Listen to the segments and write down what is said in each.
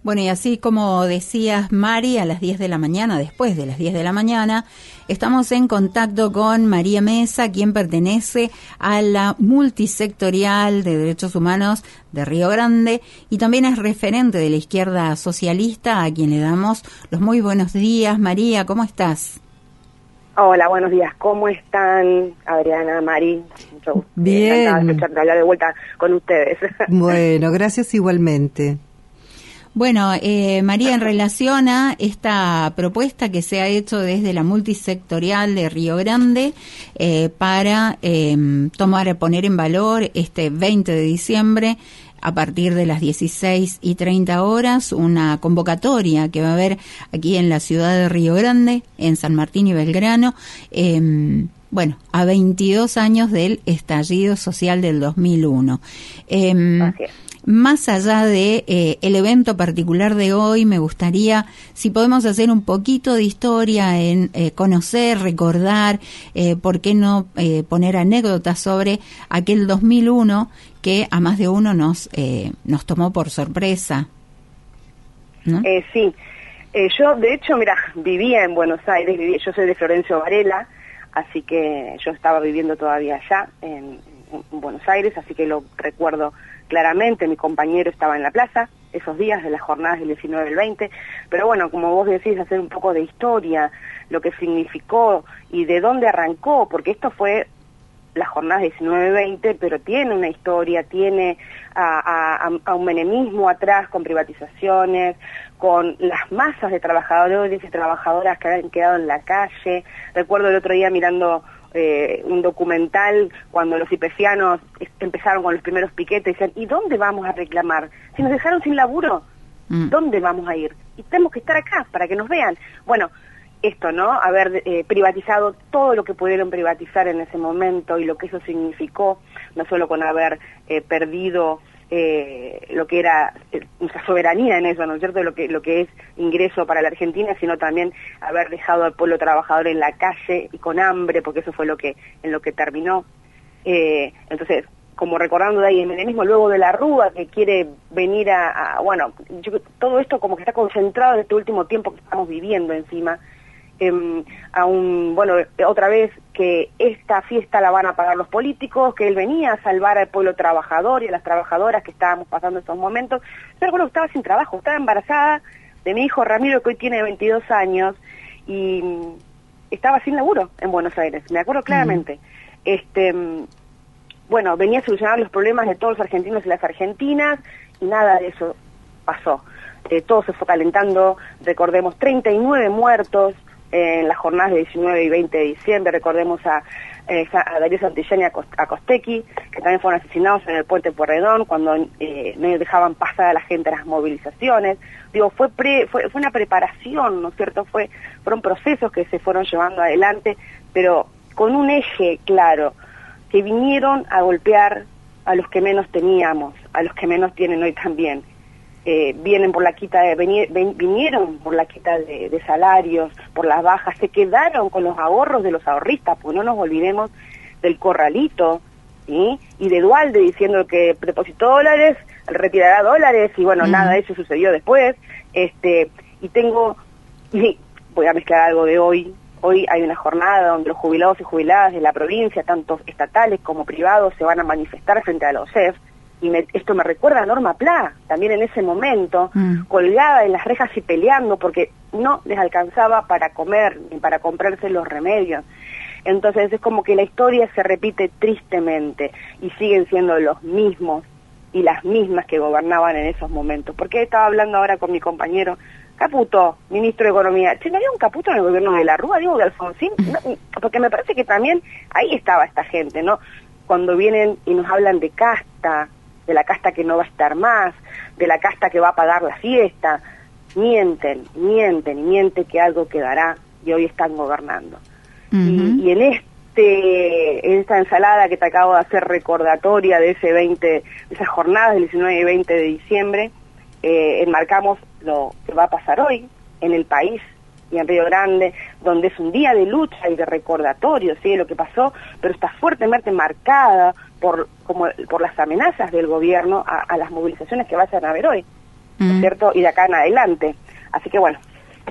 Bueno, y así como decías, Mari, a las 10 de la mañana, después de las 10 de la mañana, estamos en contacto con María Mesa, quien pertenece a la Multisectorial de Derechos Humanos de Río Grande y también es referente de la izquierda socialista, a quien le damos los muy buenos días. María, ¿cómo estás? Hola, buenos días. ¿Cómo están, Adriana, Mari? Mucho bien. Escucharte hablar de vuelta con ustedes. Bueno, gracias igualmente. Bueno, María, en relación a esta propuesta que se ha hecho desde la Multisectorial de Río Grande para poner en valor este 20 de diciembre a partir de las 16:30 una convocatoria que va a haber aquí en la ciudad de Río Grande, en San Martín y Belgrano, a 22 años del estallido social del 2001. Así es. Más allá de el evento particular de hoy, me gustaría, si podemos hacer un poquito de historia en conocer, recordar, por qué no poner anécdotas sobre aquel 2001 que a más de uno nos tomó por sorpresa, ¿no? Sí, yo de hecho, mira, vivía en Buenos Aires, yo soy de Florencio Varela, así que yo estaba viviendo todavía allá en Buenos Aires, así que lo recuerdo claramente. Mi compañero estaba en la plaza esos días de las jornadas del 19 y el 20, pero bueno, como vos decís, hacer un poco de historia, lo que significó y de dónde arrancó, porque esto fue las jornadas 19-20, pero tiene una historia, tiene a un menemismo atrás con privatizaciones, con las masas de trabajadores y trabajadoras que habían quedado en la calle. Recuerdo el otro día mirando un documental cuando los ipecianos empezaron con los primeros piquetes y decían, ¿y dónde vamos a reclamar? Si nos dejaron sin laburo, ¿dónde vamos a ir? Y tenemos que estar acá para que nos vean. Bueno, esto, ¿no? Haber privatizado todo lo que pudieron privatizar en ese momento y lo que eso significó, no solo con haber perdido lo que era nuestra soberanía en eso, ¿no es cierto?, lo que es ingreso para la Argentina, sino también haber dejado al pueblo trabajador en la calle y con hambre, porque eso fue en lo que terminó. Entonces, como recordando de ahí el menemismo, luego de la Rúa, que quiere venir todo esto como que está concentrado en este último tiempo que estamos viviendo encima, otra vez que esta fiesta la van a pagar los políticos, que él venía a salvar al pueblo trabajador y a las trabajadoras que estábamos pasando estos momentos. Yo recuerdo que estaba sin trabajo, estaba embarazada de mi hijo Ramiro, que hoy tiene 22 años, y estaba sin laburo en Buenos Aires, me acuerdo claramente. Venía a solucionar los problemas de todos los argentinos y las argentinas, y nada de eso pasó. Todo se fue calentando, recordemos 39 muertos en las jornadas de 19 y 20 de diciembre, recordemos a Darío Santillán y a Costecchi, que también fueron asesinados en el puente Pueyrredón cuando no dejaban pasar a la gente a las movilizaciones. Digo, fue una preparación, ¿no es cierto? Fueron procesos que se fueron llevando adelante, pero con un eje claro, que vinieron a golpear a los que menos teníamos, a los que menos tienen hoy también. Vinieron por la quita de salarios, por las bajas, se quedaron con los ahorros de los ahorristas, pues no nos olvidemos del Corralito, ¿sí? Y de Dualde diciendo que depositó dólares, retirará dólares, y bueno, nada de eso sucedió después. Voy a mezclar algo de hoy. Hoy hay una jornada donde los jubilados y jubiladas de la provincia, tanto estatales como privados, se van a manifestar frente a la OSEF. Y esto me recuerda a Norma Pla, también en ese momento, colgada en las rejas y peleando porque no les alcanzaba para comer ni para comprarse los remedios. Entonces es como que la historia se repite tristemente y siguen siendo los mismos y las mismas que gobernaban en esos momentos. Porque estaba hablando ahora con mi compañero Caputo, ministro de Economía. ¿No había un Caputo en el gobierno de la Rúa, digo, de Alfonsín? No, porque me parece que también ahí estaba esta gente, ¿no? Cuando vienen y nos hablan de casta, de la casta que no va a estar más, de la casta que va a pagar la fiesta, mienten que algo quedará, y hoy están gobernando. Y en esta ensalada que te acabo de hacer recordatoria de de esas jornadas del 19 y 20 de diciembre, enmarcamos lo que va a pasar hoy en el país y en Río Grande, donde es un día de lucha y de recordatorio, ¿sí?, de lo que pasó, pero está fuertemente marcada por las amenazas del gobierno a las movilizaciones que vayan a haber hoy. ¿no es cierto? Y de acá en adelante. Así que bueno.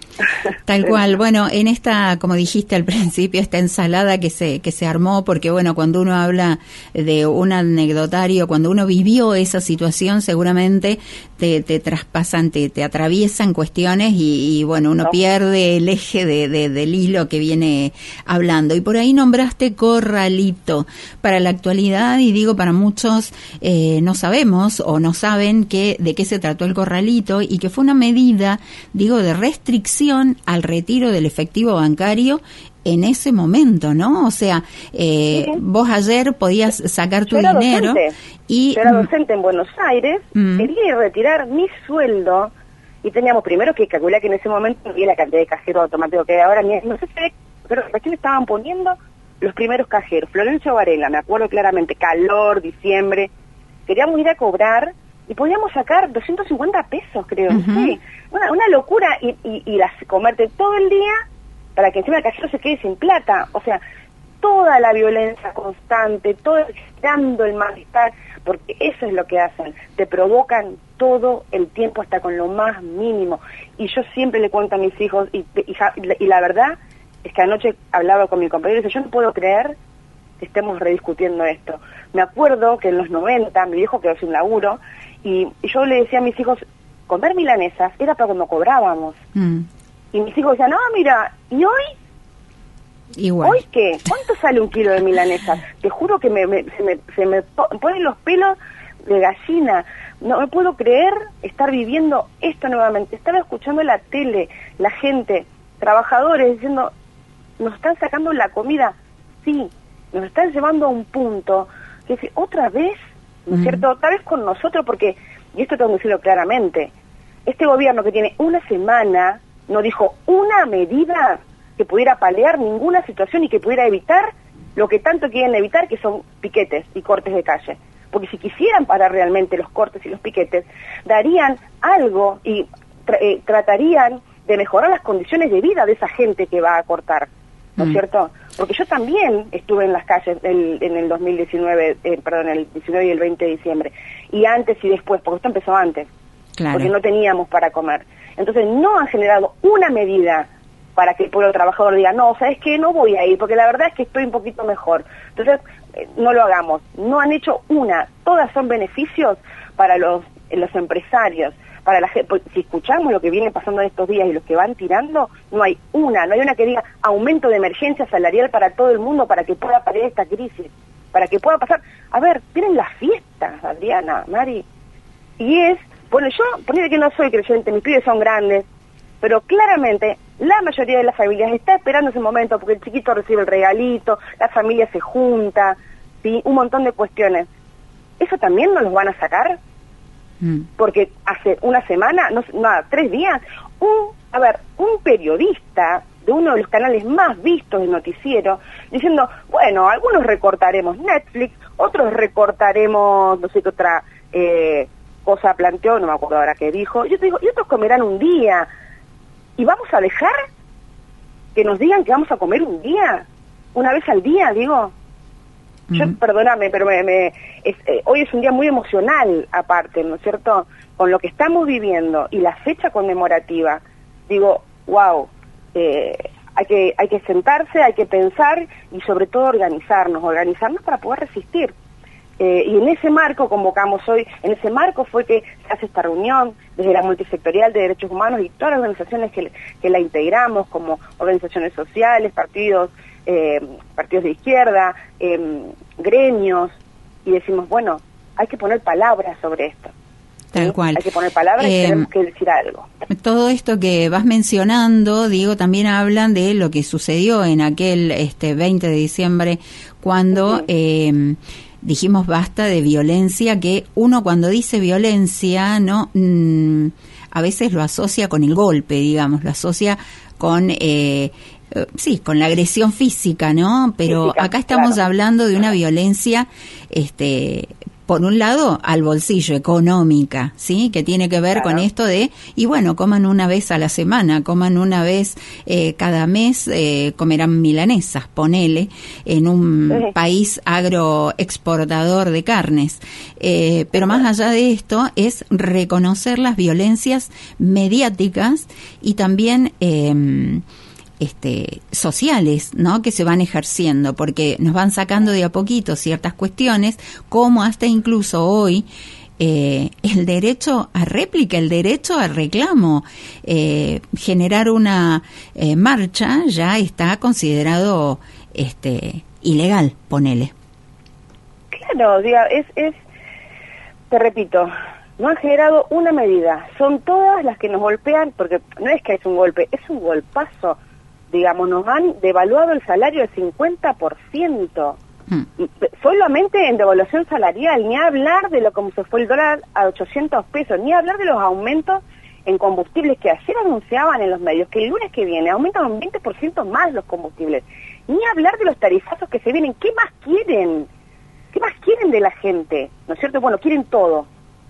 Tal cual. Bueno, en esta, como dijiste al principio, esta ensalada que se armó, porque bueno, cuando uno habla de un anecdotario, cuando uno vivió esa situación, seguramente te traspasan, te atraviesan cuestiones y bueno, uno pierde el eje del hilo que viene hablando. Y por ahí nombraste corralito. Para la actualidad, y digo para muchos, no sabemos o no saben de qué se trató el corralito, y que fue una medida, digo, de restricción al retiro del efectivo bancario en ese momento, ¿no? O sea, vos ayer podías sacar tu dinero y... Yo era docente en Buenos Aires, quería ir a retirar mi sueldo y teníamos primero que calcular que en ese momento no había la cantidad de cajeros automáticos que hay ahora, no sé si pero recién estaban poniendo los primeros cajeros. Florencio Varela, me acuerdo claramente, calor, diciembre, queríamos ir a cobrar y podíamos sacar 250 pesos, creo, sí, una locura, y las comerte todo el día para que encima el cajero se quede sin plata. O sea, toda la violencia constante, todo dando el malestar, porque eso es lo que hacen, te provocan todo el tiempo hasta con lo más mínimo. Y yo siempre le cuento a mis hijos, y la verdad es que anoche hablaba con mi compañero y dice, yo no puedo creer que estemos rediscutiendo esto. Me acuerdo que en los 90 mi viejo quedó sin laburo, y yo le decía a mis hijos, comer milanesas era para cuando cobrábamos. Y mis hijos decían, no, mira, ¿y hoy? Igual. ¿Hoy qué? ¿Cuánto sale un kilo de milanesas? Te juro que se me ponen los pelos de gallina. No me puedo creer estar viviendo esto nuevamente. Estaba escuchando la tele, la gente, trabajadores diciendo, nos están sacando la comida. Sí, nos están llevando a un punto que es otra vez, ¿no es cierto? Otra vez con nosotros, porque, y esto tengo que decirlo claramente, este gobierno que tiene una semana no dijo una medida que pudiera paliar ninguna situación y que pudiera evitar lo que tanto quieren evitar, que son piquetes y cortes de calle. Porque si quisieran parar realmente los cortes y los piquetes, darían algo y tratarían de mejorar las condiciones de vida de esa gente que va a cortar, ¿no es cierto? Porque yo también estuve en las calles en el 2019, el 19 y el 20 de diciembre, y antes y después, porque esto empezó antes, porque no teníamos para comer. Entonces no han generado una medida para que el pueblo trabajador diga, no, ¿sabes qué? No voy a ir, porque la verdad es que estoy un poquito mejor. Entonces, no lo hagamos. No han hecho una. Todas son beneficios para los empresarios, para la gente. Si escuchamos lo que viene pasando en estos días y los que van tirando, no hay una que diga aumento de emergencia salarial para todo el mundo para que pueda parar esta crisis, para que pueda pasar. A ver, tienen las fiestas, Adriana, Mari, y es, bueno, yo, ponele que no soy creyente, mis pibes son grandes, pero claramente la mayoría de las familias está esperando ese momento porque el chiquito recibe el regalito, la familia se junta, ¿sí? Un montón de cuestiones. ¿Eso también nos los van a sacar? Porque hace una semana, no, 3 días, un periodista de uno de los canales más vistos del noticiero, diciendo, bueno, algunos recortaremos Netflix, otros recortaremos, no sé qué otra cosa planteó, no me acuerdo ahora qué dijo, yo te digo, y otros comerán un día. ¿Y vamos a dejar que nos digan que vamos a comer un día? ¿Una vez al día, digo? Yo, perdóname, pero hoy es un día muy emocional, aparte, ¿no es cierto? Con lo que estamos viviendo y la fecha conmemorativa, digo, wow, hay que sentarse, hay que pensar y sobre todo organizarnos para poder resistir. Y en ese marco convocamos hoy, en ese marco fue que se hace esta reunión desde la multisectorial de derechos humanos y todas las organizaciones que la integramos, como organizaciones sociales, partidos de izquierda, gremios, y decimos, bueno, hay que poner palabras sobre esto. Tal cual. Hay que poner palabras y tenemos que decir algo. Todo esto que vas mencionando, Diego, también hablan de lo que sucedió en aquel 20 de diciembre, cuando... dijimos basta de violencia, que uno cuando dice violencia, no a veces lo asocia con el golpe, digamos, lo asocia con con la agresión física, ¿no? Pero acá estamos hablando de una violencia por un lado, al bolsillo, económica, ¿sí? Que tiene que ver con esto de, y bueno, coman una vez a la semana, coman una vez cada mes, comerán milanesas, ponele, en un país agroexportador de carnes. Pero más allá de esto, es reconocer las violencias mediáticas y también sociales, ¿no? Que se van ejerciendo, porque nos van sacando de a poquito ciertas cuestiones, como hasta incluso hoy el derecho a réplica, el derecho al reclamo, generar una marcha ya está considerado ilegal, ponele. Claro, diga, te repito, no han generado una medida, son todas las que nos golpean, porque no es que es un golpe, es un golpazo. Digamos, nos han devaluado el salario al 50%, solamente en devaluación salarial, ni hablar de lo como se fue el dólar a 800 pesos, ni hablar de los aumentos en combustibles que ayer anunciaban en los medios, que el lunes que viene aumentan un 20% más los combustibles, ni hablar de los tarifazos que se vienen. ¿Qué más quieren? ¿Qué más quieren de la gente? ¿No es cierto? Bueno, quieren todo,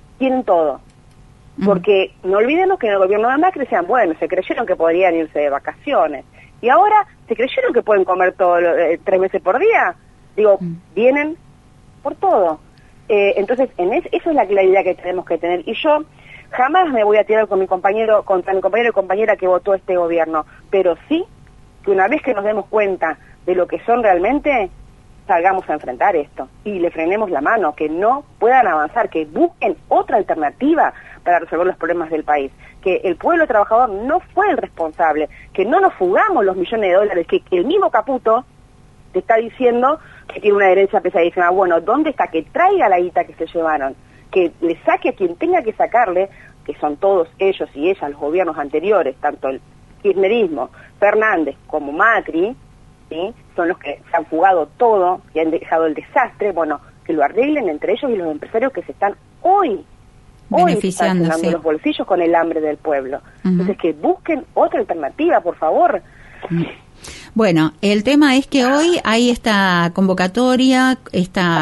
porque no olvidemos que en el gobierno de Macri decían, bueno, se creyeron que podrían irse de vacaciones, y ahora se creyeron que pueden comer todo 3 veces por día. Digo, vienen por todo. Entonces, eso es la claridad que tenemos que tener. Y yo jamás me voy a tirar con contra mi compañero y compañera que votó este gobierno, pero sí que una vez que nos demos cuenta de lo que son realmente, salgamos a enfrentar esto y le frenemos la mano, que no puedan avanzar, que busquen otra alternativa para resolver los problemas del país, que el pueblo trabajador no fue el responsable, que no nos fugamos los millones de dólares, que el mismo Caputo te está diciendo que tiene una herencia pesadísima. Bueno, ¿dónde está? Que traiga la guita que se llevaron, que le saque a quien tenga que sacarle, que son todos ellos y ellas, los gobiernos anteriores, tanto el kirchnerismo, Fernández como Macri, ¿sí? Son los que se han fugado todo y han dejado el desastre. Bueno, que lo arreglen entre ellos y los empresarios que se están hoy están llenando los bolsillos con el hambre del pueblo. Entonces, que busquen otra alternativa, por favor. Bueno, el tema es que hoy hay esta convocatoria, esta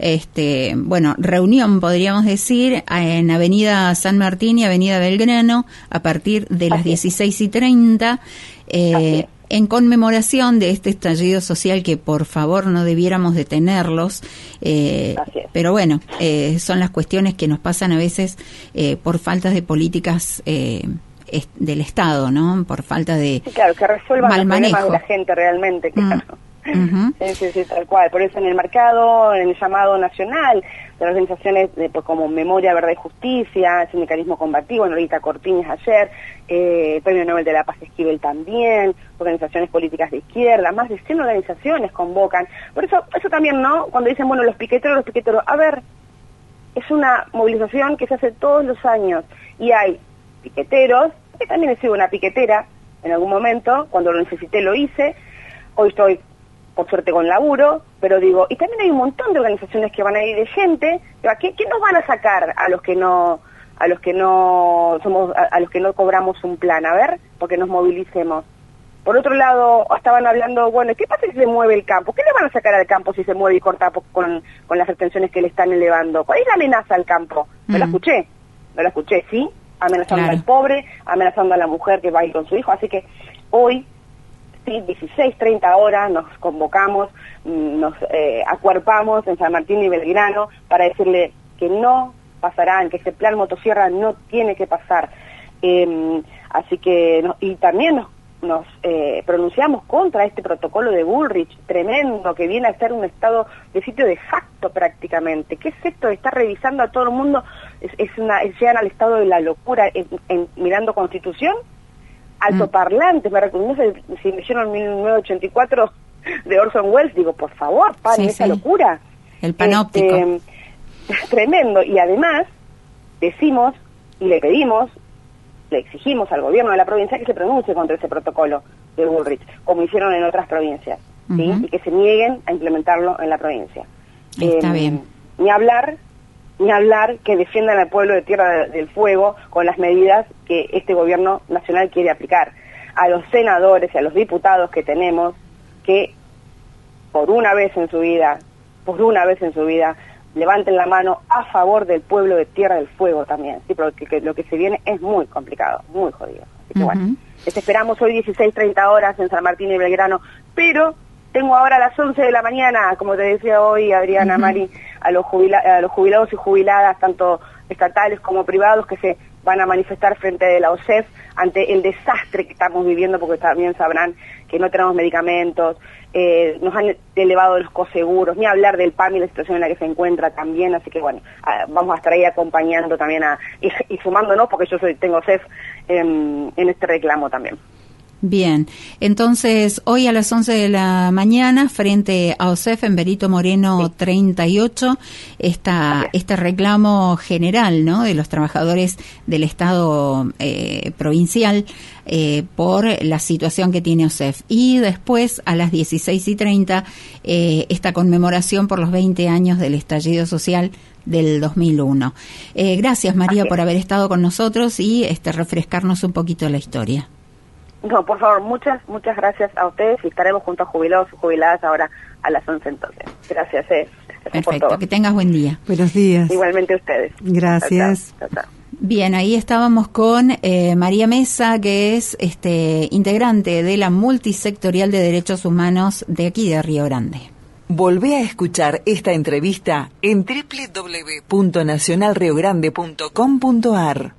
reunión, podríamos decir, en Avenida San Martín y Avenida Belgrano, a partir de las 16:30, en conmemoración de este estallido social que por favor no debiéramos detenerlos, pero bueno, son las cuestiones que nos pasan a veces por faltas de políticas del Estado, ¿no? Por falta de claro, que resuelvan mal los manejo problemas de la gente realmente, claro. Sí, tal cual. Por eso en el mercado, en el llamado nacional de las organizaciones como Memoria, Verdad y Justicia, Sindicalismo Combativo, Norita Cortines ayer, Premio Nobel de la Paz Esquivel también, organizaciones políticas de izquierda, más de 100 organizaciones convocan. Por eso también, ¿no? Cuando dicen, bueno, los piqueteros, a ver, es una movilización que se hace todos los años y hay piqueteros, que también he sido una piquetera en algún momento, cuando lo necesité lo hice, hoy estoy por suerte con laburo, pero digo, y también hay un montón de organizaciones que van a ir de gente, ¿qué nos van a sacar a los que no cobramos un plan? A ver, porque nos movilicemos. Por otro lado, estaban hablando, bueno, ¿qué pasa si se mueve el campo? ¿Qué le van a sacar al campo si se mueve y corta con las retenciones que le están elevando? ¿Cuál es la amenaza al campo? No la escuché, ¿sí? Amenazando al pobre, amenazando a la mujer que va a ir con su hijo, así que hoy, sí, 16:30 horas, nos convocamos, nos acuerpamos en San Martín y Belgrano para decirle que no pasarán, que ese plan motosierra no tiene que pasar, así que, y también nos pronunciamos contra este protocolo de Bullrich, tremendo, que viene a ser un estado de sitio de facto prácticamente. ¿Qué es esto de estar revisando a todo el mundo? Llegan al estado de la locura mirando Constitución, altoparlantes, me recuerdo, si leyeron 1984 de Orson Welles, digo, por favor, paren esa locura. El panóptico. Tremendo, y además decimos y le exigimos al gobierno de la provincia que se pronuncie contra ese protocolo de Bullrich, como hicieron en otras provincias, ¿sí? Y que se nieguen a implementarlo en la provincia. Está bien. Ni hablar que defiendan al pueblo de Tierra del Fuego con las medidas que este gobierno nacional quiere aplicar. A los senadores y a los diputados que tenemos que por una vez en su vida levanten la mano a favor del pueblo de Tierra del Fuego también, sí, porque lo que se viene es muy complicado, muy jodido. Así que bueno, les esperamos hoy 16:30 horas en San Martín y Belgrano, pero tengo ahora a las 11 de la mañana, como te decía hoy Adriana, Mari, a los jubilados y jubiladas, tanto estatales como privados, que se van a manifestar frente a la OSEF ante el desastre que estamos viviendo, porque también sabrán que no tenemos medicamentos, nos han elevado los coseguros, ni hablar del PAMI y la situación en la que se encuentra también, así que bueno, vamos a estar ahí acompañando también y sumándonos, porque yo tengo OSEF en este reclamo también. Bien, entonces hoy a las 11 de la mañana frente a OSEF en Benito Moreno 38 este reclamo general, ¿no?, de los trabajadores del Estado provincial por la situación que tiene OSEF, y después a las 16:30 esta conmemoración por los 20 años del estallido social del 2001. Gracias, María, por haber estado con nosotros y refrescarnos un poquito la historia. No, por favor, muchas gracias a ustedes y estaremos junto a jubilados y jubiladas ahora a las 11 entonces. Gracias, Perfecto, que tengas buen día. Buenos días. Igualmente ustedes. Gracias. Chao, chao. Bien, ahí estábamos con María Mesa, que es integrante de la Multisectorial de Derechos Humanos de aquí de Río Grande. Volvé a escuchar esta entrevista en www.nacionalriogrande.com.ar.